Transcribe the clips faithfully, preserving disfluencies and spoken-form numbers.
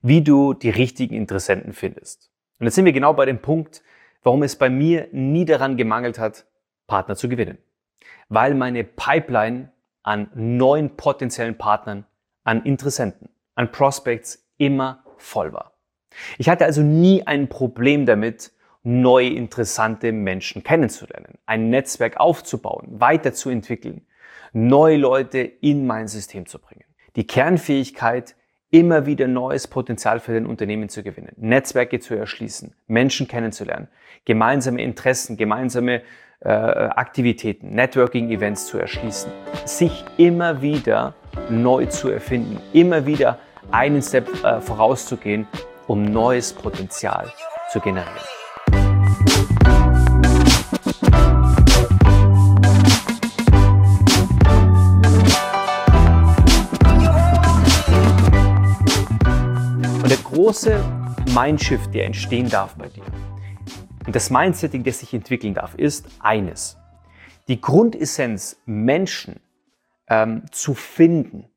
wie du die richtigen Interessenten findest. Und jetzt sind wir genau bei dem Punkt, warum es bei mir nie daran gemangelt hat, Partner zu gewinnen. Weil meine Pipeline an neuen potenziellen Partnern, an Interessenten, an Prospects immer voll war. Ich hatte also nie ein Problem damit, neue interessante Menschen kennenzulernen, ein Netzwerk aufzubauen, weiterzuentwickeln, neue Leute in mein System zu bringen. Die Kernfähigkeit, immer wieder neues Potenzial für dein Unternehmen zu gewinnen, Netzwerke zu erschließen, Menschen kennenzulernen, gemeinsame Interessen, gemeinsame äh, Aktivitäten, Networking-Events zu erschließen, sich immer wieder neu zu erfinden, immer wieder einen Step äh, vorauszugehen, um neues Potenzial zu generieren. Und der große Mindshift, der entstehen darf bei dir, und das Mindsetting, das sich entwickeln darf, ist eines. Die Grundessenz, Menschen ähm, zu finden,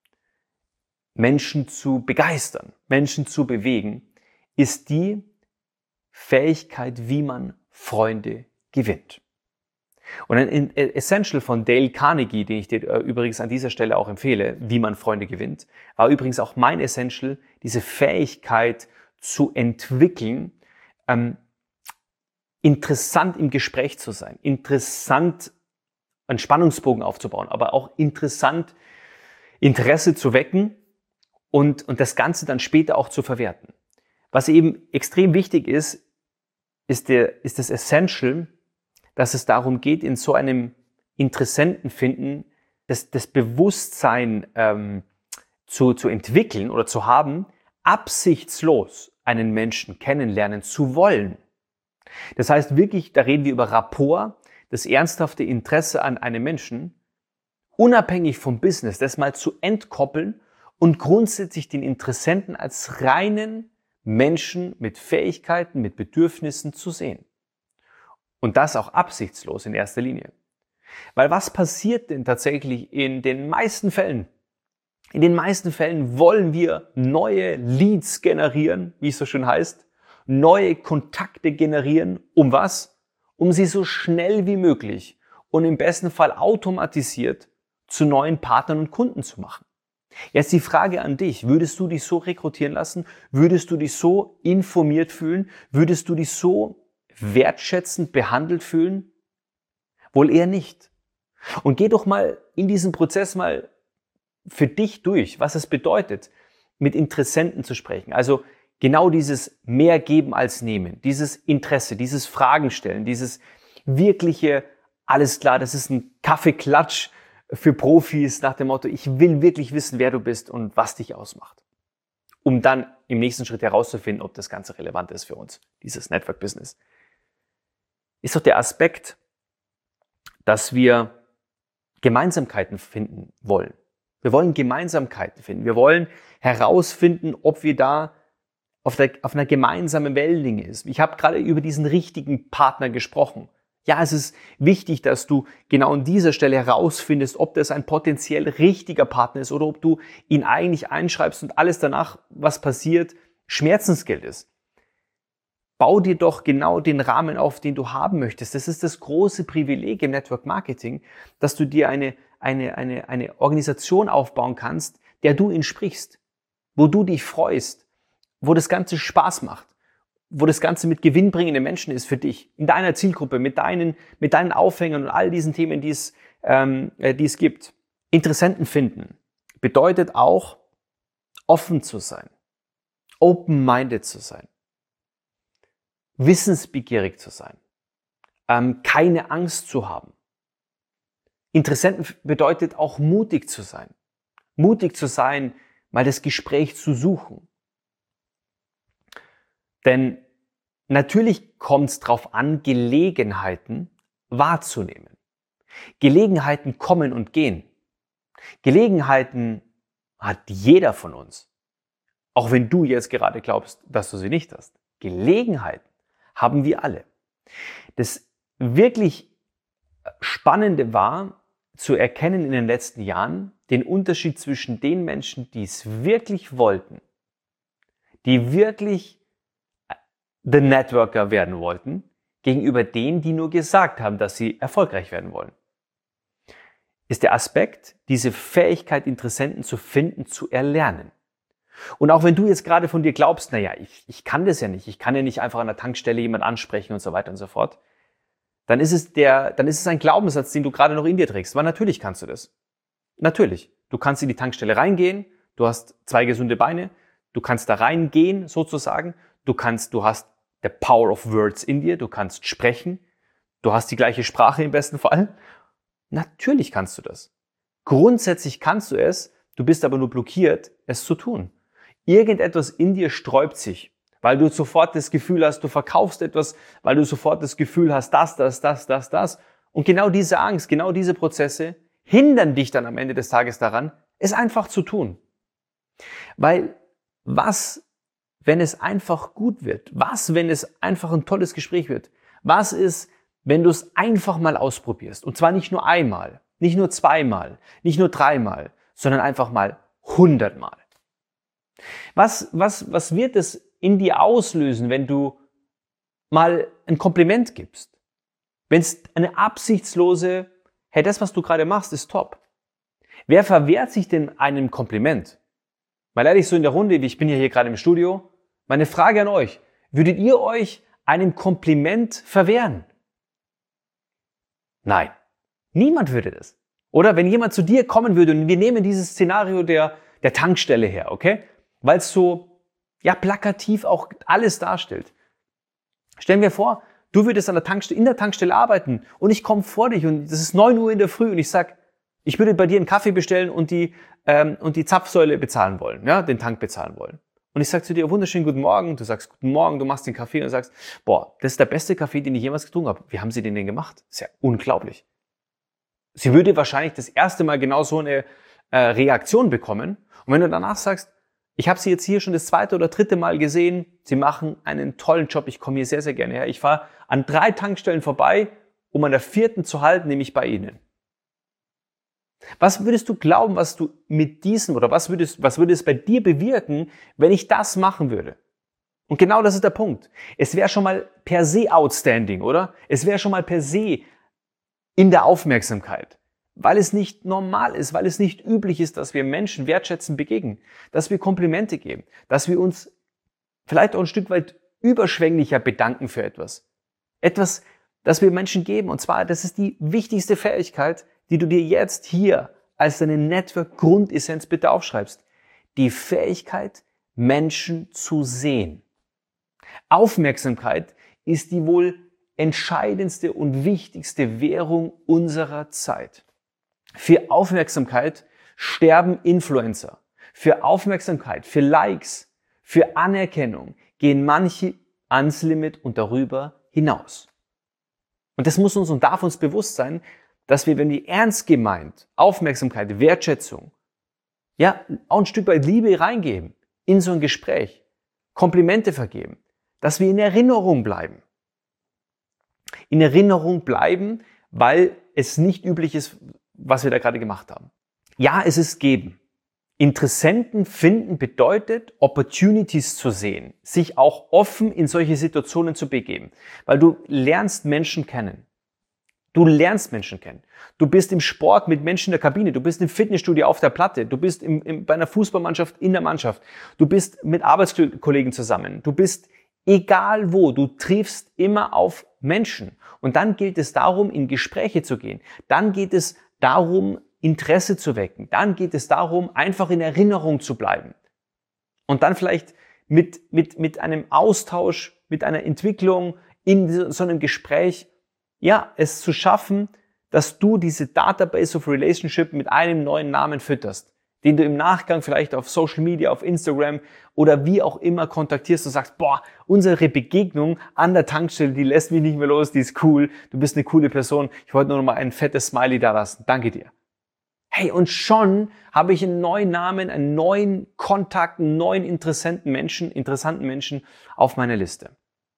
Menschen zu begeistern, Menschen zu bewegen, ist die Fähigkeit, wie man Freunde gewinnt. Und ein Essential von Dale Carnegie, den ich dir übrigens an dieser Stelle auch empfehle, wie man Freunde gewinnt, war übrigens auch mein Essential, diese Fähigkeit zu entwickeln, ähm, interessant im Gespräch zu sein, interessant einen Spannungsbogen aufzubauen, aber auch interessant Interesse zu wecken und, und das Ganze dann später auch zu verwerten. Was eben extrem wichtig ist, ist, der, ist das Essential, dass es darum geht, in so einem Interessenten finden, das, das Bewusstsein ähm, zu, zu entwickeln oder zu haben, absichtslos einen Menschen kennenlernen zu wollen. Das heißt wirklich, da reden wir über Rapport, das ernsthafte Interesse an einem Menschen, unabhängig vom Business, das mal zu entkoppeln und grundsätzlich den Interessenten als reinen Menschen mit Fähigkeiten, mit Bedürfnissen zu sehen. Und das auch absichtslos in erster Linie. Weil was passiert denn tatsächlich in den meisten Fällen? In den meisten Fällen wollen wir neue Leads generieren, wie es so schön heißt, neue Kontakte generieren. Um was? Um sie so schnell wie möglich und im besten Fall automatisiert zu neuen Partnern und Kunden zu machen. Jetzt die Frage an dich, würdest du dich so rekrutieren lassen? Würdest du dich so informiert fühlen? Würdest du dich so wertschätzend behandelt fühlen? Wohl eher nicht. Und geh doch mal in diesen Prozess mal für dich durch, was es bedeutet, mit Interessenten zu sprechen. Also genau dieses mehr geben als nehmen, dieses Interesse, dieses Fragen stellen, dieses wirkliche, alles klar, das ist ein Kaffeeklatsch für Profis nach dem Motto, ich will wirklich wissen, wer du bist und was dich ausmacht. Um dann im nächsten Schritt herauszufinden, ob das Ganze relevant ist für uns, dieses Network-Business. Ist doch der Aspekt, dass wir Gemeinsamkeiten finden wollen. Wir wollen Gemeinsamkeiten finden. Wir wollen herausfinden, ob wir da auf, der, auf einer gemeinsamen Wellenlänge ist. Ich habe gerade über diesen richtigen Partner gesprochen. Ja, es ist wichtig, dass du genau an dieser Stelle herausfindest, ob das ein potenziell richtiger Partner ist oder ob du ihn eigentlich einschreibst und alles danach, was passiert, Schmerzensgeld ist. Bau dir doch genau den Rahmen auf, den du haben möchtest. Das ist das große Privileg im Network Marketing, dass du dir eine, eine, eine, eine Organisation aufbauen kannst, der du entsprichst, wo du dich freust, wo das Ganze Spaß macht, wo das Ganze mit gewinnbringenden Menschen ist für dich, in deiner Zielgruppe, mit deinen, mit deinen Aufhängern und all diesen Themen, die es, ähm, die es gibt. Interessenten finden bedeutet auch, offen zu sein, open-minded zu sein, wissensbegierig zu sein, ähm, keine Angst zu haben. Interessenten bedeutet auch mutig zu sein. Mutig zu sein, mal das Gespräch zu suchen. Denn natürlich kommt es darauf an, Gelegenheiten wahrzunehmen. Gelegenheiten kommen und gehen. Gelegenheiten hat jeder von uns. Auch wenn du jetzt gerade glaubst, dass du sie nicht hast. Gelegenheiten haben wir alle. Das wirklich Spannende war, zu erkennen in den letzten Jahren, den Unterschied zwischen den Menschen, die es wirklich wollten, die wirklich The Networker werden wollten, gegenüber denen, die nur gesagt haben, dass sie erfolgreich werden wollen. Ist der Aspekt, diese Fähigkeit, Interessenten zu finden, zu erlernen. Und auch wenn du jetzt gerade von dir glaubst, naja, ich, ich kann das ja nicht, ich kann ja nicht einfach an der Tankstelle jemand ansprechen und so weiter und so fort, dann ist es der, dann ist es ein Glaubenssatz, den du gerade noch in dir trägst. Weil natürlich kannst du das. Natürlich. Du kannst in die Tankstelle reingehen, du hast zwei gesunde Beine, du kannst da reingehen sozusagen, du kannst, du hast the power of words in dir, du kannst sprechen, du hast die gleiche Sprache im besten Fall. Natürlich kannst du das. Grundsätzlich kannst du es, du bist aber nur blockiert, es zu tun. Irgendetwas in dir sträubt sich, weil du sofort das Gefühl hast, du verkaufst etwas, weil du sofort das Gefühl hast, das, das, das, das, das. Und genau diese Angst, genau diese Prozesse hindern dich dann am Ende des Tages daran, es einfach zu tun. Weil was, wenn es einfach gut wird? Was, wenn es einfach ein tolles Gespräch wird? Was ist, wenn du es einfach mal ausprobierst? Und zwar nicht nur einmal, nicht nur zweimal, nicht nur dreimal, sondern einfach mal hundertmal. Was, was, was wird es in dir auslösen, wenn du mal ein Kompliment gibst? Wenn es eine absichtslose, hey, das, was du gerade machst, ist top. Wer verwehrt sich denn einem Kompliment? Mal ehrlich, so in der Runde, ich bin ja hier gerade im Studio, meine Frage an euch, würdet ihr euch einem Kompliment verwehren? Nein, niemand würde das. Oder wenn jemand zu dir kommen würde und wir nehmen dieses Szenario der, der Tankstelle her, okay? Weil es so, ja, plakativ auch alles darstellt. Stellen wir vor, du würdest an der Tankstelle, in der Tankstelle arbeiten und ich komme vor dich und das ist neun Uhr in der Früh und ich sag, ich würde bei dir einen Kaffee bestellen und die, ähm, und die Zapfsäule bezahlen wollen, ja, den Tank bezahlen wollen. Und ich sag zu dir, wunderschönen guten Morgen, du sagst guten Morgen, du machst den Kaffee und sagst, boah, das ist der beste Kaffee, den ich jemals getrunken habe. Wie haben Sie den denn gemacht? Das ist ja unglaublich. Sie würde wahrscheinlich das erste Mal genau so eine äh, Reaktion bekommen. Und wenn du danach sagst, ich habe Sie jetzt hier schon das zweite oder dritte Mal gesehen, Sie machen einen tollen Job, ich komme hier sehr, sehr gerne her. Ich fahre an drei Tankstellen vorbei, um an der vierten zu halten, nämlich bei Ihnen. Was würdest du glauben, was du mit diesem oder was würdest, was würde es bei dir bewirken, wenn ich das machen würde? Und genau das ist der Punkt. Es wäre schon mal per se outstanding, oder? Es wäre schon mal per se in der Aufmerksamkeit, weil es nicht normal ist, weil es nicht üblich ist, dass wir Menschen wertschätzend begegnen, dass wir Komplimente geben, dass wir uns vielleicht auch ein Stück weit überschwänglicher bedanken für etwas. Etwas, das wir Menschen geben. Und zwar, das ist die wichtigste Fähigkeit, die du dir jetzt hier als deine Network-Grundessenz bitte aufschreibst. Die Fähigkeit, Menschen zu sehen. Aufmerksamkeit ist die wohl entscheidendste und wichtigste Währung unserer Zeit. Für Aufmerksamkeit sterben Influencer. Für Aufmerksamkeit, für Likes, für Anerkennung gehen manche ans Limit und darüber hinaus. Und das muss uns und darf uns bewusst sein, dass wir, wenn wir ernst gemeint Aufmerksamkeit, Wertschätzung, ja, auch ein Stück weit Liebe reingeben in so ein Gespräch, Komplimente vergeben, dass wir in Erinnerung bleiben. In Erinnerung bleiben, weil es nicht üblich ist, was wir da gerade gemacht haben. Ja, es ist geben. Interessenten finden bedeutet, Opportunities zu sehen, sich auch offen in solche Situationen zu begeben, weil du lernst Menschen kennen. Du lernst Menschen kennen. Du bist im Sport mit Menschen in der Kabine, du bist im Fitnessstudio auf der Platte, du bist im, im, bei einer Fußballmannschaft in der Mannschaft, du bist mit Arbeitskollegen zusammen, du bist egal wo, du triffst immer auf Menschen. Und dann gilt es darum, in Gespräche zu gehen. Dann geht es darum, Interesse zu wecken. Dann geht es darum, einfach in Erinnerung zu bleiben. Und dann vielleicht mit, mit, mit einem Austausch, mit einer Entwicklung in so einem Gespräch, ja, es zu schaffen, dass du diese Database of Relationship mit einem neuen Namen fütterst, den du im Nachgang vielleicht auf Social Media, auf Instagram oder wie auch immer kontaktierst und sagst, boah, unsere Begegnung an der Tankstelle, die lässt mich nicht mehr los, die ist cool, du bist eine coole Person, ich wollte nur noch mal ein fettes Smiley da lassen, danke dir. Hey, und schon habe ich einen neuen Namen, einen neuen Kontakt, einen neuen interessanten Menschen, interessanten Menschen auf meiner Liste.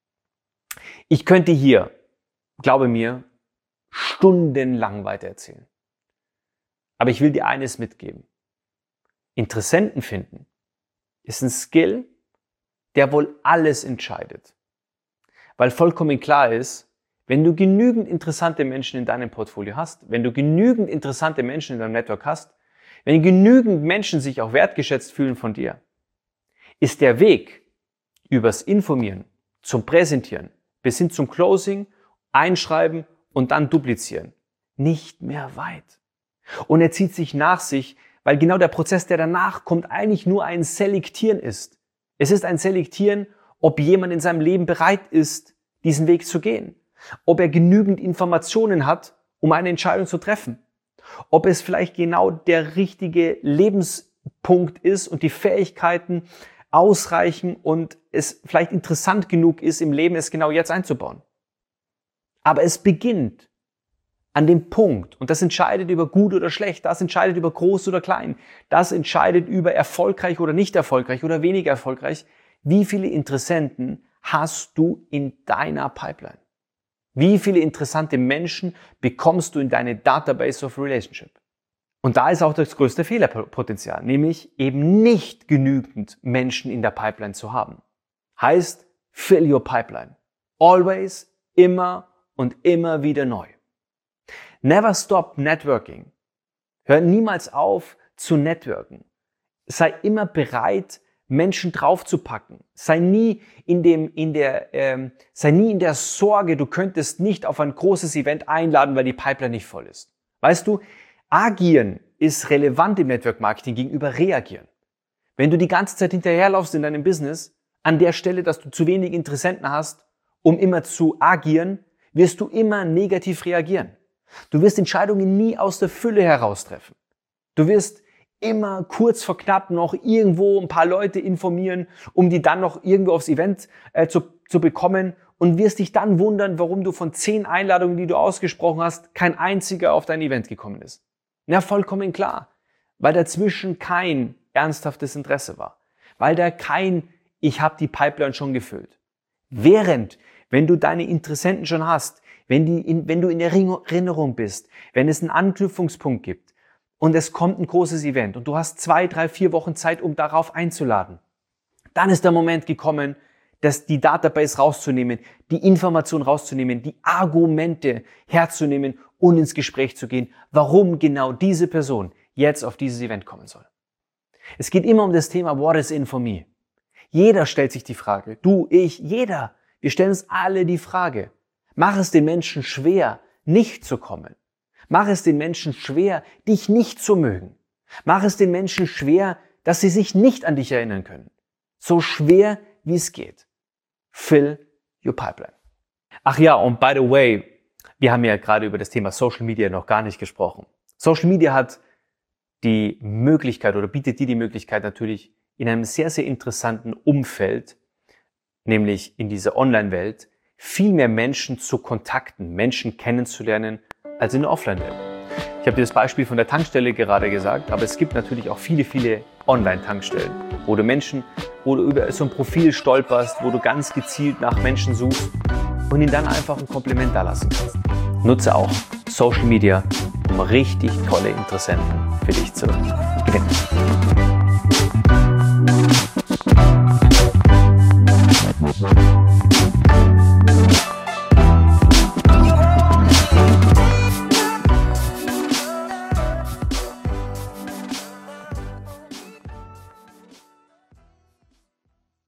Ich könnte hier, glaube mir, stundenlang weitererzählen. Aber ich will dir eines mitgeben. Interessenten finden ist ein Skill, der wohl alles entscheidet. Weil vollkommen klar ist, wenn du genügend interessante Menschen in deinem Portfolio hast, wenn du genügend interessante Menschen in deinem Network hast, wenn genügend Menschen sich auch wertgeschätzt fühlen von dir, ist der Weg übers Informieren, zum Präsentieren, bis hin zum Closing, Einschreiben und dann duplizieren nicht mehr weit. Und er zieht sich nach sich, weil genau der Prozess, der danach kommt, eigentlich nur ein Selektieren ist. Es ist ein Selektieren, ob jemand in seinem Leben bereit ist, diesen Weg zu gehen. Ob er genügend Informationen hat, um eine Entscheidung zu treffen. Ob es vielleicht genau der richtige Lebenspunkt ist und die Fähigkeiten ausreichen und es vielleicht interessant genug ist, im Leben es genau jetzt einzubauen. Aber es beginnt an dem Punkt, und das entscheidet über gut oder schlecht, das entscheidet über groß oder klein, das entscheidet über erfolgreich oder nicht erfolgreich oder weniger erfolgreich. Wie viele Interessenten hast du in deiner Pipeline? Wie viele interessante Menschen bekommst du in deine Database of Relationship? Und da ist auch das größte Fehlerpotenzial, nämlich eben nicht genügend Menschen in der Pipeline zu haben. Heißt, fill your pipeline. Always, immer und immer wieder neu. Never stop networking. Hör niemals auf zu networken. Sei immer bereit, Menschen draufzupacken. Sei nie in dem, in der, ähm, sei nie in der Sorge, du könntest nicht auf ein großes Event einladen, weil die Pipeline nicht voll ist. Weißt du, agieren ist relevant im Network Marketing gegenüber reagieren. Wenn du die ganze Zeit hinterherlaufst in deinem Business, an der Stelle, dass du zu wenig Interessenten hast, um immer zu agieren, wirst du immer negativ reagieren. Du wirst Entscheidungen nie aus der Fülle heraustreffen. Du wirst immer kurz vor knapp noch irgendwo ein paar Leute informieren, um die dann noch irgendwo aufs Event äh, zu, zu bekommen und wirst dich dann wundern, warum du von zehn Einladungen, die du ausgesprochen hast, kein einziger auf dein Event gekommen ist. Ja, vollkommen klar, weil dazwischen kein ernsthaftes Interesse war, weil da kein ich habe die Pipeline schon gefüllt. Während, wenn du deine Interessenten schon hast, wenn, die in, wenn du in Erinnerung bist, wenn es einen Anknüpfungspunkt gibt und es kommt ein großes Event und du hast zwei, drei, vier Wochen Zeit, um darauf einzuladen, dann ist der Moment gekommen, dass die Database rauszunehmen, die Information rauszunehmen, die Argumente herzunehmen und ins Gespräch zu gehen, warum genau diese Person jetzt auf dieses Event kommen soll. Es geht immer um das Thema What is in for me? Jeder stellt sich die Frage, du, ich, jeder. Wir stellen uns alle die Frage. Mach es den Menschen schwer, nicht zu kommen. Mach es den Menschen schwer, dich nicht zu mögen. Mach es den Menschen schwer, dass sie sich nicht an dich erinnern können. So schwer, wie es geht. Fill your pipeline. Ach ja, und by the way, wir haben ja gerade über das Thema Social Media noch gar nicht gesprochen. Social Media hat die Möglichkeit oder bietet dir die Möglichkeit natürlich in einem sehr, sehr interessanten Umfeld, nämlich in dieser Online-Welt, viel mehr Menschen zu kontakten, Menschen kennenzulernen, als in der Offline-Welt. Ich habe dir das Beispiel von der Tankstelle gerade gesagt, aber es gibt natürlich auch viele, viele Online-Tankstellen, wo du Menschen, wo du über so ein Profil stolperst, wo du ganz gezielt nach Menschen suchst und ihnen dann einfach ein Kompliment dalassen kannst. Nutze auch Social Media, um richtig tolle Interessenten für dich zu gewinnen.